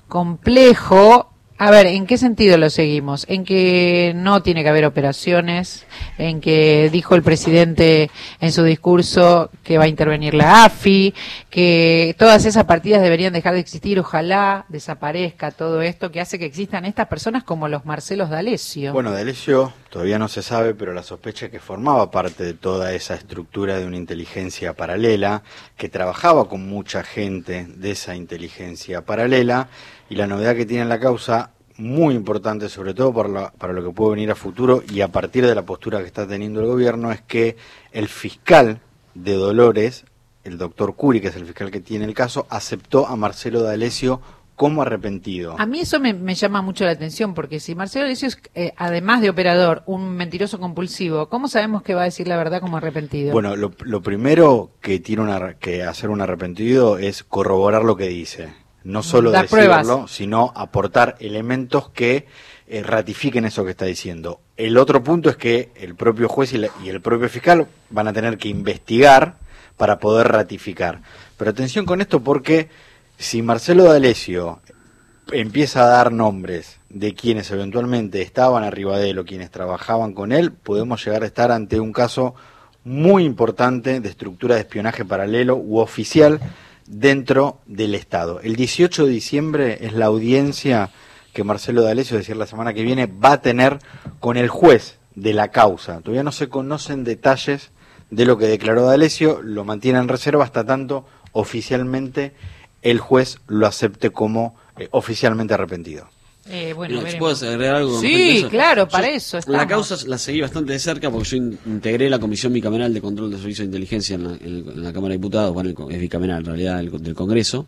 complejo. A ver, ¿en qué sentido lo seguimos? En que no tiene que haber operaciones, en que dijo el presidente en su discurso que va a intervenir la AFI, que todas esas partidas deberían dejar de existir, ojalá desaparezca todo esto que hace que existan estas personas como los Marcelos D'Alessio. Bueno, D'Alessio todavía no se sabe, pero la sospecha es que formaba parte de toda esa estructura de una inteligencia paralela, que trabajaba con mucha gente de esa inteligencia paralela. Y la novedad que tiene en la causa, muy importante, sobre todo para lo que puede venir a futuro y a partir de la postura que está teniendo el gobierno, es que el fiscal de Dolores, el doctor Curi, que es el fiscal que tiene el caso, aceptó a Marcelo D'Alessio como arrepentido. A mí eso me llama mucho la atención, porque si Marcelo D'Alessio es, además de operador, un mentiroso compulsivo, ¿cómo sabemos que va a decir la verdad como arrepentido? Bueno, lo primero que tiene que hacer un arrepentido es corroborar lo que dice. No solo dar decirlo, pruebas, sino aportar elementos que ratifiquen eso que está diciendo. El otro punto es que el propio juez y el propio fiscal van a tener que investigar para poder ratificar. Pero atención con esto, porque si Marcelo D'Alessio empieza a dar nombres de quienes eventualmente estaban arriba de él o quienes trabajaban con él, podemos llegar a estar ante un caso muy importante de estructura de espionaje paralelo u oficial dentro del Estado. El 18 de diciembre es la audiencia que Marcelo D'Alessio, es decir, la semana que viene, va a tener con el juez de la causa. Todavía no se conocen detalles de lo que declaró D'Alessio, lo mantiene en reserva hasta tanto oficialmente el juez lo acepte como oficialmente arrepentido. Bueno, ¿puedes agregar algo? Sí, claro, para eso estamos. La causa la seguí bastante de cerca porque yo integré la Comisión Bicameral de Control de Servicios de Inteligencia en la Cámara de Diputados, bueno, es bicameral en realidad del Congreso,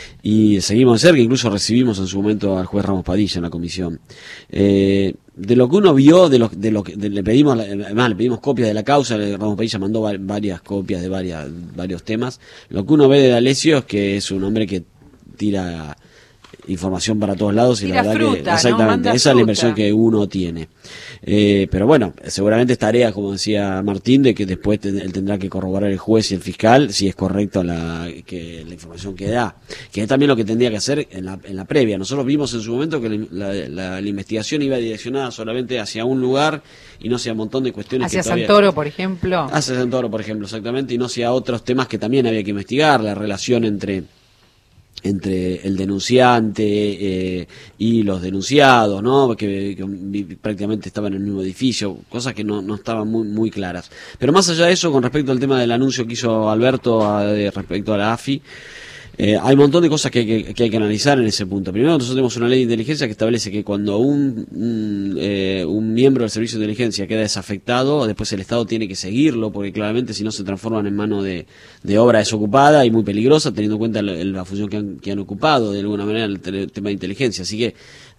y seguimos de cerca, incluso recibimos en su momento al juez Ramos Padilla en la comisión. De lo que uno vio, le pedimos copias de la causa, Ramos Padilla mandó varias copias de varios temas. Lo que uno ve de D'Alessio es que es un hombre que tira información para todos lados y tira la verdad fruta, que exactamente, ¿no? esa es la impresión que uno tiene. Pero bueno, seguramente es tarea, como decía Martín, de que después él tendrá que corroborar el juez y el fiscal si es correcto la información que da, que es también lo que tendría que hacer en la previa. Nosotros vimos en su momento que la investigación iba direccionada solamente hacia un lugar y no hacia un montón de cuestiones hacia que todavía... Santoro, por ejemplo. Hacia Santoro, por ejemplo, exactamente, y no hacia otros temas que también había que investigar, la relación entre el denunciante y los denunciados, ¿no? Que prácticamente estaban en el mismo edificio, cosas que no estaban muy claras. Pero más allá de eso, con respecto al tema del anuncio que hizo Alberto respecto a la AFI, hay un montón de cosas que hay que analizar en ese punto. Primero, nosotros tenemos una ley de inteligencia que establece que cuando un miembro del servicio de inteligencia queda desafectado, después el Estado tiene que seguirlo, porque claramente si no se transforman en mano de obra desocupada y muy peligrosa, teniendo en cuenta la función que han ocupado de alguna manera el tema de inteligencia. Así que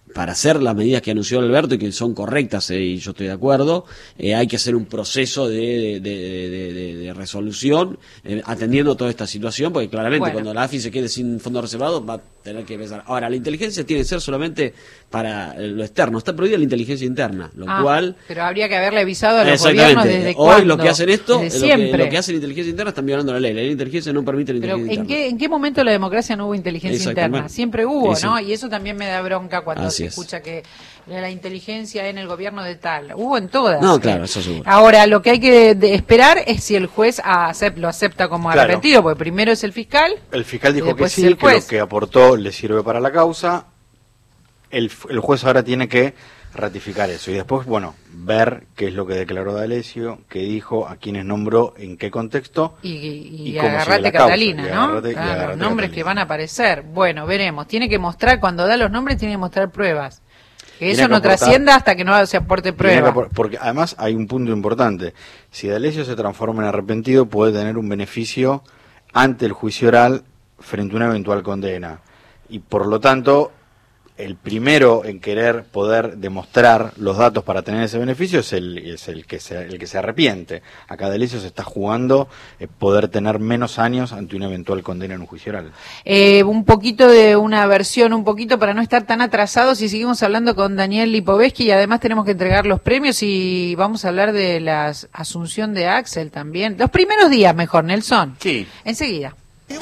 para hacer las medidas que anunció Alberto y que son correctas, y yo estoy de acuerdo, hay que hacer un proceso de resolución atendiendo toda esta situación, porque claramente cuando la AFI se quede sin fondos reservados va a tener que empezar. Ahora, la inteligencia tiene que ser solamente para lo externo, está prohibida la inteligencia interna, lo cual... Pero habría que haberle avisado a los gobiernos desde cuándo. Hoy lo que hacen esto, siempre. Lo que hace la inteligencia interna están violando la ley. La inteligencia no permite la inteligencia interna. ¿En qué momento la democracia no hubo inteligencia interna? Siempre hubo, ¿no? Y eso también me da bronca cuando se escucha que la inteligencia en el gobierno de tal. Hubo en todas. No, claro, eso seguro. Ahora, lo que hay que esperar es si el juez lo acepta como arrepentido, porque primero es el fiscal. El fiscal dijo que sí, que lo que aportó le sirve para la causa. El juez ahora tiene que ratificar eso y después, ver qué es lo que declaró D'Alessio, qué dijo, a quiénes nombró, en qué contexto. Y agarrate Catalina, ¿no? Los nombres que van a aparecer. Bueno, veremos. Tiene que mostrar, cuando da los nombres, tiene que mostrar pruebas. Que eso no trascienda hasta que no se aporte pruebas. Porque además hay un punto importante. Si D'Alessio se transforma en arrepentido, puede tener un beneficio ante el juicio oral frente a una eventual condena. Y por lo tanto, el primero en querer poder demostrar los datos para tener ese beneficio es el que se arrepiente. Acá D'Alessio se está jugando poder tener menos años ante una eventual condena en un juicio oral. Un poquito de una versión, para no estar tan atrasados, y seguimos hablando con Daniel Lipovetsky, y además tenemos que entregar los premios y vamos a hablar de la asunción de Axel también. Los primeros días mejor, Nelson. Sí. Enseguida.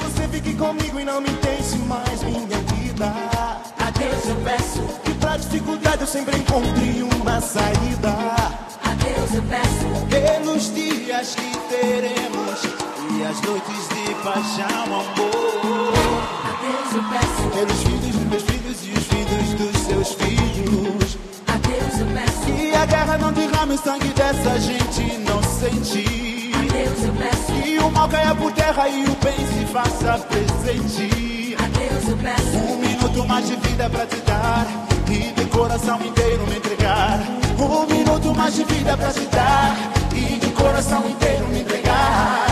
Adeus eu peço, que pra dificuldade eu sempre encontre uma saída. Adeus eu peço, pelos dias que teremos e as noites de paixão, amor. Adeus eu peço, pelos filhos dos meus filhos e os filhos dos seus filhos. Adeus eu peço, que a guerra não derrame sangue dessa gente inocente. Adeus eu peço, que o mal caia por terra e o bem se faça presente. Adeus eu peço, um minuto mais de vida pra te dar e de coração inteiro me entregar. Um minuto mais de vida pra te dar e de coração inteiro me entregar.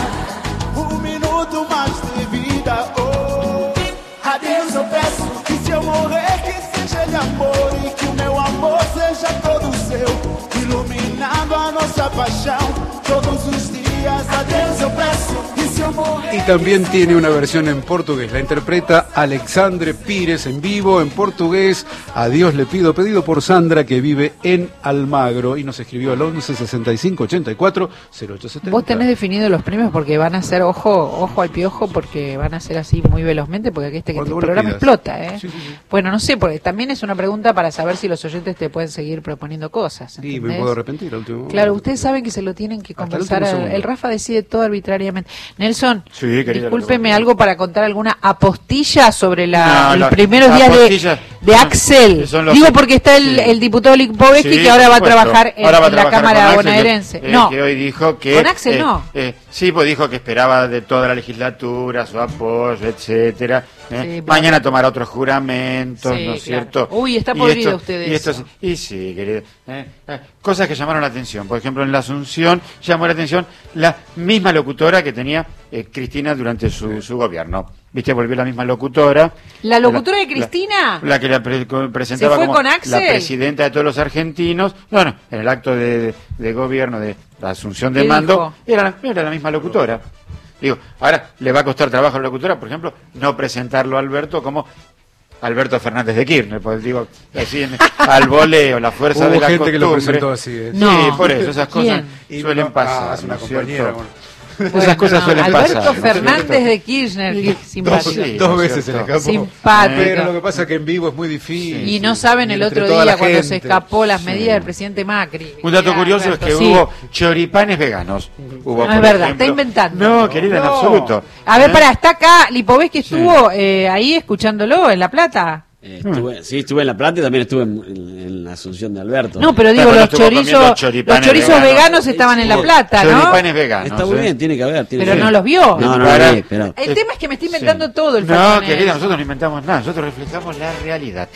Um minuto mais de vida, oh. Adeus eu peço, que se eu morrer que seja de amor e que o meu amor seja todo seu, iluminando a nossa paixão todos os dias. Adeus eu peço, que se eu morrer. Y también tiene una versión en portugués, la interpreta Alexandre Pires en vivo en portugués. Adiós le pido, pedido por Sandra, que vive en Almagro y nos escribió al 11 65 84 0870. Vos tenés definido los premios, porque van a ser, ojo al piojo, porque van a ser así muy velozmente, porque aquí este programa explota, ¿eh? Sí. Bueno, no sé, porque también es una pregunta para saber si los oyentes te pueden seguir proponiendo cosas, ¿entendés? Y me puedo arrepentir al último momento. Claro, ustedes saben que se lo tienen que conversar. El Rafa decide todo arbitrariamente. Nelson, discúlpeme, algo para contar, alguna apostilla sobre los primeros días de Axel. Digo, porque está el diputado Lipovetsky, que ahora va a trabajar en la Cámara bonaerense. Que hoy dijo que... Con Axel no. Sí, pues dijo que esperaba de toda la legislatura su apoyo, etcétera. Sí, mañana tomará otros juramentos, ¿no es cierto? Uy, está podrido usted eso. Y sí, querido. Cosas que llamaron la atención. Por ejemplo, en la Asunción llamó la atención la misma locutora que tenía Cristina durante su gobierno. ¿Viste? Volvió la misma locutora. ¿La locutora de Cristina? La que la presentaba como la presidenta de todos los argentinos. No, en el acto de gobierno de la Asunción de mando era la misma locutora. Digo, ahora le va a costar trabajo a la locutora, por ejemplo, no presentarlo a Alberto como Alberto Fernández de Kirchner, pues digo, así al voleo, la fuerza de la gente costumbre. Que lo presentó así. Sí, por eso, esas cosas suelen pasar. Una compañera, esas cosas suelen pasar. Alberto Fernández de Kirchner, simpático. Dos veces se le escapó. Simpático. Pero lo que pasa es que en vivo es muy difícil. Y no saben el otro día cuando se escapó las medidas del presidente Macri. Un dato curioso es que hubo choripanes veganos. No es verdad, está inventando. No, querida, en absoluto. A ver, está acá, Lipovetsky estuvo ahí escuchándolo en La Plata. Estuve en La Plata y también estuve en la Asunción de Alberto. No, pero digo, los chorizos veganos estaban en La Plata, ¿no? Choripanes veganos. Está muy bien, tiene que haber. Pero no los vio. No, el tema es que me está inventando todo el No, querida, nosotros no inventamos nada, nosotros reflejamos la realidad.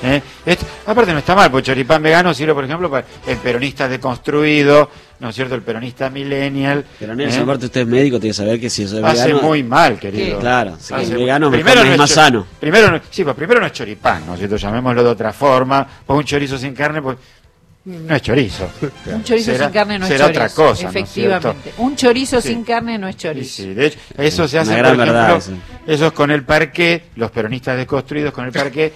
Aparte no está mal, porque choripán vegano sirve, por ejemplo, para el peronista deconstruido, ¿no es cierto? El peronista millennial. Pero Nelson, aparte usted es médico, tiene que saber que si eso es hace vegano... muy mal, querido. Claro, si es Hace vegano primero mejor, es más sano. Primero no es choripán, ¿no es cierto? Llamémoslo de otra forma. Pues un chorizo sin carne, pues no es chorizo. Un chorizo sin carne no es será chorizo. Otra cosa, Efectivamente. ¿no? Un chorizo sin carne no es chorizo. Sí, de hecho, eso se hace, Una por gran ejemplo, verdad, sí. eso es con el parqué, los peronistas desconstruidos con el parqué.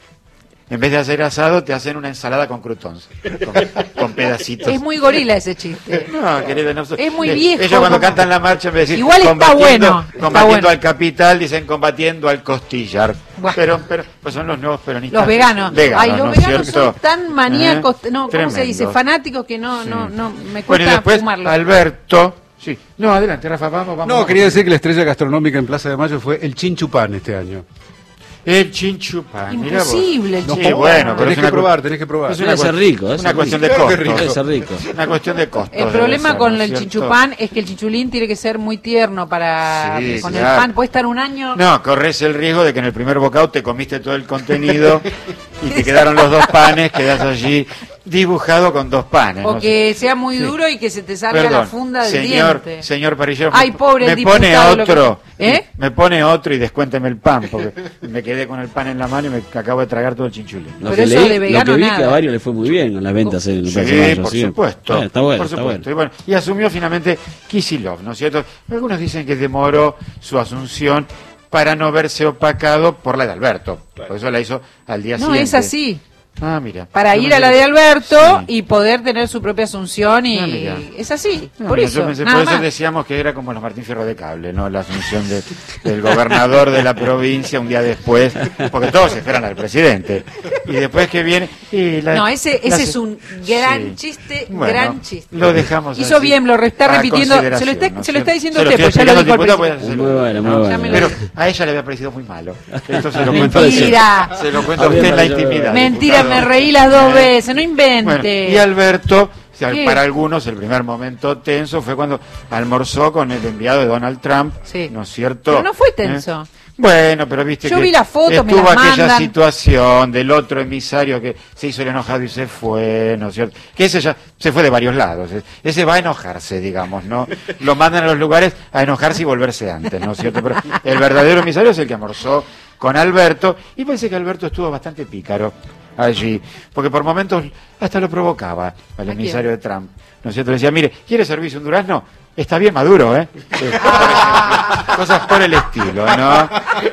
En vez de hacer asado, te hacen una ensalada con croutons, con pedacitos. Es muy gorila ese chiste. No, querida, no. Es muy viejo. Ellos cuando cantan la marcha, en vez de decir igual está bueno. Combatiendo al capital, dicen combatiendo al costillar. Buah. Pero pues son los nuevos peronistas. Los veganos. Ay, los ¿no es veganos cierto? son tan maníacos, no, ¿cómo se dice? Tremendo. Fanáticos que no me Bueno, y cuesta después fumarlo. Alberto. Sí. No, adelante, Rafa, vamos. No, quería decir que la estrella gastronómica en Plaza de Mayo fue el chinchupán este año. El chinchupán. mirá vos. Imposible el Sí, chinchupán. bueno, pero tenés que probar, tenés que probar. Es Debe ser rico, una cuestión de Claro que costos. Debe ser rico. Una cuestión de costos. El debe problema ser, con ¿no es el cierto? chinchupán es que el chinchulín tiene que ser muy tierno para Sí, con claro. el pan. Puede estar un año. No, corres el riesgo de que en el primer bocado te comiste todo el contenido y te quedaron los dos panes, quedas allí dibujado con dos panes. O ¿no? que sea muy Sí. duro y que se te salga Perdón, la funda del señor, diente. Señor parrillero, Ay, pobre me el pone diputado, otro, ¿eh? me pone otro y descuénteme el pan, porque me quedé con el pan en la mano y me acabo de tragar todo el chinchulín. Lo Pero que eso leí, de vegano lo que vi nada. que a varios le fue muy bien con las ventas en el Sí, Plaza de Mayo, por sí. supuesto. Está bueno, por está supuesto. bueno. Y asumió finalmente Kicillof, ¿no es cierto? Algunos dicen que demoró su asunción para no verse opacado por la de Alberto. Por eso la hizo al día No, siguiente. es así. Ah, mira. Para Yo ir pensé a la que- de Alberto Sí. y poder tener su propia asunción y Ah, mira. es así. No, por mira, eso. yo pensé- nada por eso más. decíamos que era como los Martín Fierro de Cable, ¿no? La asunción del gobernador de la provincia un día después, porque todos esperan al presidente. Y después que viene... y la- No, ese la- es un gran Sí. chiste, Bueno, gran chiste. Lo dejamos Hizo así bien, lo está a repitiendo. Se lo está, consideración, ¿no es se lo está cierto? diciendo Se lo usted, estoy pues ya lo dijo explicando al al diputado, principio. Muy bueno, muy ¿no? bueno. Ya me lo Pero dijo. a ella le había parecido muy malo. Esto se lo Mentira. Se lo cuento a usted en la intimidad. Mentira, diputado. me reí las dos veces, no invente. Bueno, y Alberto, o sea, ¿Qué? para algunos el primer momento tenso fue cuando almorzó con el enviado de Donald Trump, Sí. ¿no es cierto? Pero no fue tenso. Bueno, pero viste Yo que vi la foto, me estuvo la aquella mandan. situación del otro emisario que se hizo el enojado y se fue, ¿no es cierto? Que ese ya se fue de varios lados. Ese va a enojarse, digamos, ¿no? Lo mandan a los lugares a enojarse y volverse antes, ¿no es cierto? Pero el verdadero emisario es el que almorzó con Alberto y parece que Alberto estuvo bastante pícaro allí, porque por momentos hasta lo provocaba al emisario de Trump, ¿no es cierto? Le decía, mire, ¿quiere servirse un durazno? Está bien maduro, ¿eh? Por ejemplo, cosas por el estilo, ¿no?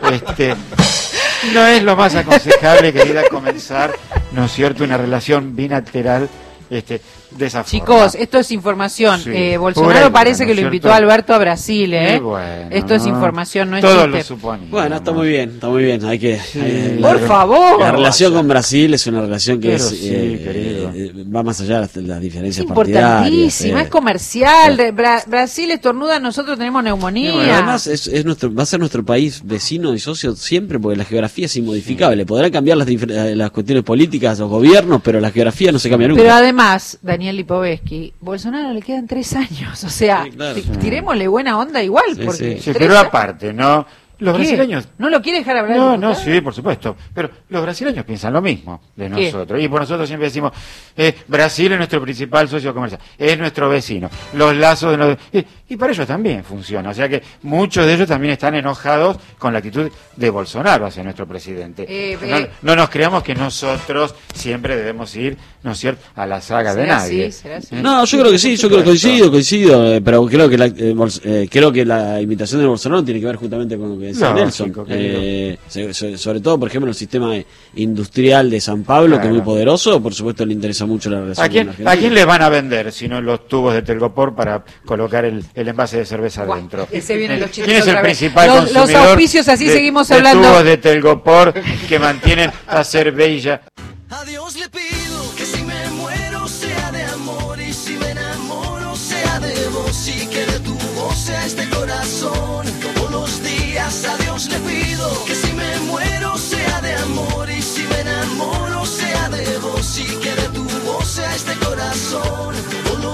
No es lo más aconsejable, querida, comenzar, ¿no es cierto?, una relación bilateral de esa Chicos, forma. esto es información. Sí. Bolsonaro Pura, parece ¿no que es lo cierto? invitó a Alberto a Brasil, ¿eh? Y bueno, esto es ¿no? información, no es Todos chiste. lo suponíamos. Bueno, está muy bien, está muy bien. Hay que. Por favor. La relación con Brasil es una relación que Pero es, sí, querido. va más allá de las Es diferencias partidarias. importantísima, es comercial. Brasil estornuda, nosotros tenemos Y neumonía. bueno, además va a ser nuestro país vecino y socio siempre porque la geografía es inmodificable. Podrán cambiar las cuestiones políticas, los gobiernos, pero la geografía no se cambia nunca. Pero además, Daniel Lipovetsky, Bolsonaro le quedan 3 años. O sea, Sí, claro. tirémosle buena onda igual. Sí, porque sí. Sí, 3 pero años- aparte, ¿no? Los ¿Qué? brasileños... ¿No lo quiere dejar hablar? No, el no, diputado? sí, por supuesto. Pero los brasileños piensan lo mismo de ¿Qué? nosotros. Y por nosotros siempre decimos, Brasil es nuestro principal socio comercial, es nuestro vecino. Los lazos de los... Y para ellos también funciona. O sea que muchos de ellos también están enojados con la actitud de Bolsonaro hacia nuestro presidente. No nos creamos que nosotros siempre debemos ir, ¿no es cierto?, a la saga de ¿Será nadie. así? ¿Será así? No, yo creo que sí, yo creo que coincido, pero creo que la imitación de Bolsonaro tiene que ver justamente con lo que decía Lógico, Nelson. Sobre todo, por ejemplo, el sistema industrial de San Pablo, que es muy Claro. poderoso, por supuesto le interesa mucho la relación con Argentina. ¿A quién le van a vender si no los tubos de Telgopor para colocar el envase de cerveza Buah, adentro? ese vienen los chistes ¿Quién es el otra vez. principal Los consumidor auspicios, así de- seguimos de hablando. tubos de Telgopor que mantienen a Cervella? A Dios le pido que si me muero sea de amor y si me enamoro sea de vos y que de tu voz sea este corazón. Todos los días a Dios le pido que si me muero sea de amor y si me enamoro sea de vos y que de tu voz sea este corazón. Todos los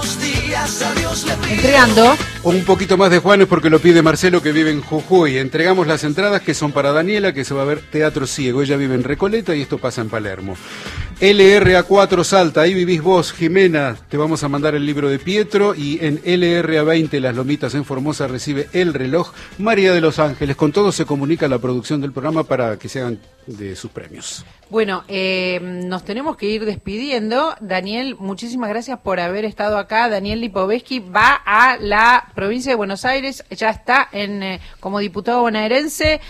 los días a Dios le pido. Entregando. Un poquito más de Juanes porque lo pide Marcelo, que vive en Jujuy. Entregamos las entradas que son para Daniela, que se va a ver Teatro Ciego. Ella vive en Recoleta y esto pasa en Palermo. LRA4 Salta, ahí vivís vos, Jimena. Te vamos a mandar el libro de Pietro. Y en LRA20 Las Lomitas en Formosa recibe El Reloj María de los Ángeles. Con todo se comunica la producción del programa para que se hagan de sus premios. Bueno, nos tenemos que ir despidiendo. Daniel, muchísimas gracias por haber estado acá. Daniel Lipovetsky va a la provincia de Buenos Aires, ya está como diputado bonaerense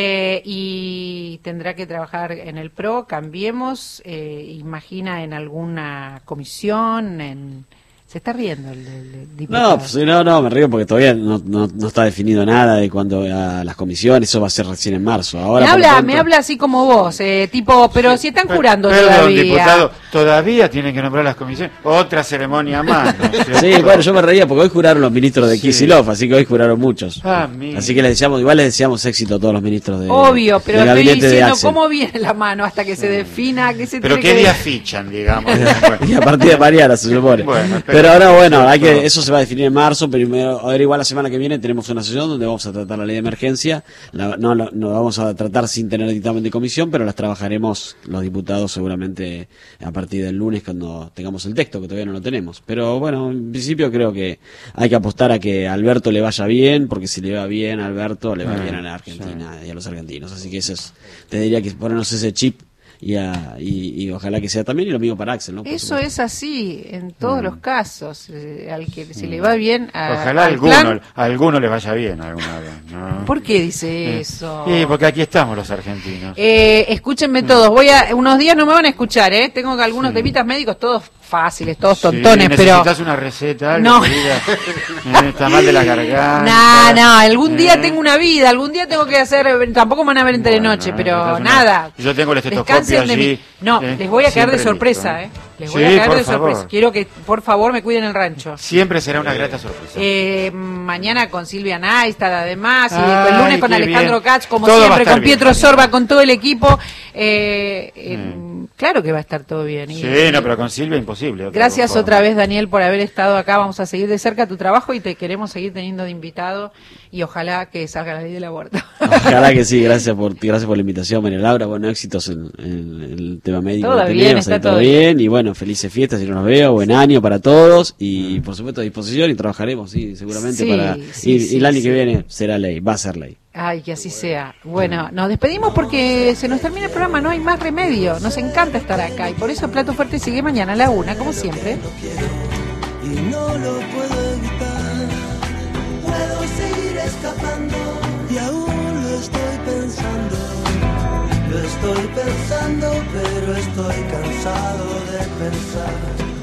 y tendrá que trabajar en el PRO, Cambiemos, imagina en alguna comisión, se está riendo el diputado. No, pues, no, me río porque todavía no está definido nada de cuándo a las comisiones, eso va a ser recién en marzo. Ahora me habla así como vos, pero si están jurando Perdón, todavía. Diputado, todavía tienen que nombrar las comisiones. Otra ceremonia más. ¿no? Sí, bueno, yo me reía porque hoy juraron los ministros de Kicillof, así que hoy juraron muchos. Así que igual les deseamos éxito a todos los ministros de Obvio, pero del estoy gabinete diciendo de cómo viene la mano hasta que se defina Pero qué día fichan, digamos. Y a partir de mañana se supone. Bueno, pero ahora eso se va a definir en marzo. Primero, a ver, igual la semana que viene tenemos una sesión donde vamos a tratar la ley de emergencia. No vamos a tratar sin tener dictamen de comisión, pero las trabajaremos los diputados seguramente a partir del lunes cuando tengamos el texto, que todavía no lo tenemos. Pero bueno, en principio creo que hay que apostar a que a Alberto le vaya bien, porque si le va bien a Alberto, le va bien a la Argentina y a los argentinos. Así que te diría que ponernos ese chip y ojalá que sea también, y lo mismo para Axel, ¿no? Eso es así en todos los casos, al que si le va bien ojalá a alguno le vaya bien alguna vez, ¿no? ¿Por qué dice eso? Sí, porque aquí estamos los argentinos. Escúchenme todos, unos días no me van a escuchar, tengo algunos temitas médicos, todos fáciles, todos tontones, pero necesitas una receta, no. Está mal de la garganta. No, algún día tengo una vida, algún día tengo que hacer, tampoco me van a ver en Telenoche, pero nada. Yo tengo el estetoscopio allí. No, les voy a caer de sorpresa, Les voy a caer de sorpresa. Quiero que, por favor, me cuiden el rancho. Siempre será una grata sorpresa. Mañana con Silvia Neistat, además, y el lunes con Alejandro Katz, como todo siempre, con Pietro bien. Sorba, con todo el equipo. Claro que va a estar todo bien. Sí, pero con Silvia imposible. Gracias otra vez, Daniel, por haber estado acá. Vamos a seguir de cerca tu trabajo y te queremos seguir teniendo de invitado, y ojalá que salga la ley del aborto. Ojalá que sí, gracias por la invitación, María Laura. Bueno, éxitos en el tema médico. Todo bien, está todo bien. Y bueno, felices fiestas si no nos veo, buen año para todos, y por supuesto a disposición, y trabajaremos, seguramente y el año que viene será ley, va a ser ley. Ay, que así sea. Bueno, nos despedimos porque se nos termina el programa, no hay más remedio. Nos encanta estar acá y por eso Plato Fuerte sigue mañana a la 1, como siempre. Y no lo puedo evitar, puedo seguir escapando y aún lo estoy pensando, pero estoy cansado de pensar.